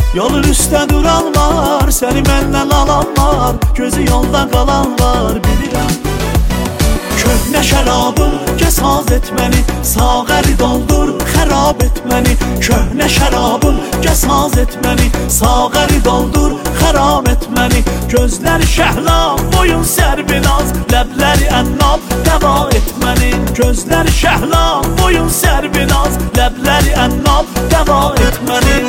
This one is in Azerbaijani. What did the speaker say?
Yolun üstə duranlar, səni məndən alanlar, gözü yolda qalanlar bilirəm. Köhnə şərabım gəsaz et məni, sağəri doldur, xərab et məni. Köhnə şərabım gəsaz et məni, sağəri doldur, xərab et məni. Gözləri şəhlam, boyun sərbinaz, ləbləri ənnab, dəva et məni. Gözləri şəhlam, boyun sərbinaz, ləbləri ənnab, dəva et məni.